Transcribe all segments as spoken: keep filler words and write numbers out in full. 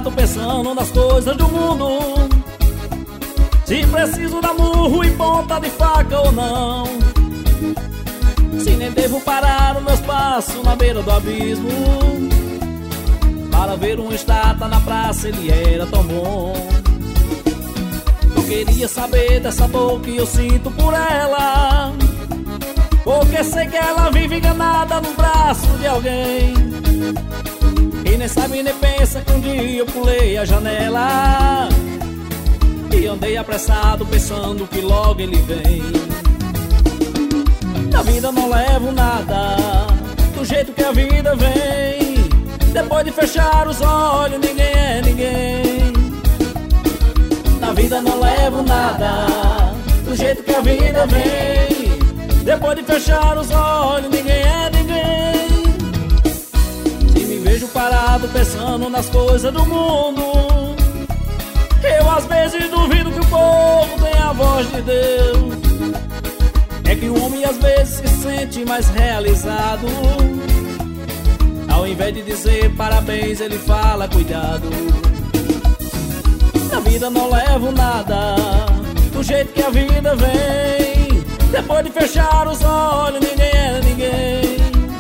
parado pensando nas coisas do mundo, se preciso dar murro e ponta de faca ou não, se nem devo parar os meus passos na beira do abismo para ver uma estátua na praça, ele era tão bom. Eu queria saber dessa dor que eu sinto por ela, porque sei que ela vive enganada no braço de alguém, e nem sabe nem pensa que um dia eu pulei a janela e andei apressado pensando que logo ele vem. Na vida não levo nada, do jeito que a vida vem. Depois de fechar os olhos, ninguém é ninguém. Na vida não levo nada, do jeito que a vida vem. Depois de fechar os olhos, ninguém é ninguém. Se me vejo parado pensando nas coisas do mundo, eu às vezes duvido que o povo tem a voz de Deus. É que o homem às vezes se sente mais realizado, ao invés de dizer parabéns, ele fala cuidado. Na vida não levo nada, do jeito que a vida vem. Depois de fechar os olhos, ninguém é ninguém.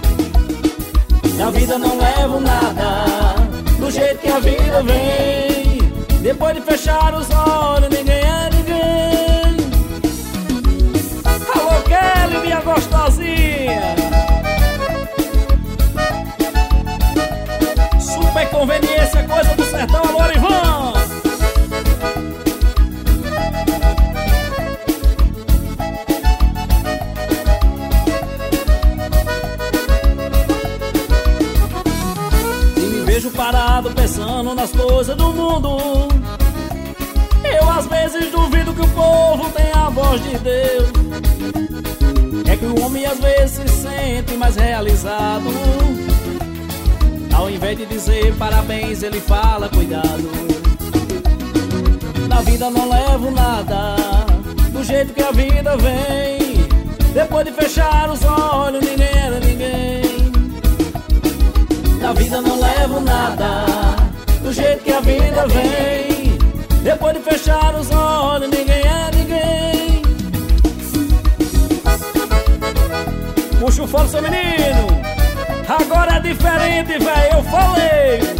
Na vida não levo nada, do jeito que a vida vem. Depois de fechar os olhos, ninguém é ninguém. Alô, Kelly, minha gostosinha. Super conveniência, coisa do sertão. Alô, Ivan. Se me vejo parado pensando nas coisas do mundo, eu às vezes duvido que o povo tem a voz de Deus. É que o homem às vezes se sente mais realizado, ao invés de dizer parabéns, ele fala cuidado. Na vida não levo nada, do jeito que a vida vem. Depois de fechar os olhos, ninguém era ninguém. Na vida não levo nada, do jeito que a vida vem. Depois de fechar os olhos, ninguém é ninguém. Puxa o fole, seu menino. Agora é diferente, velho, eu falei.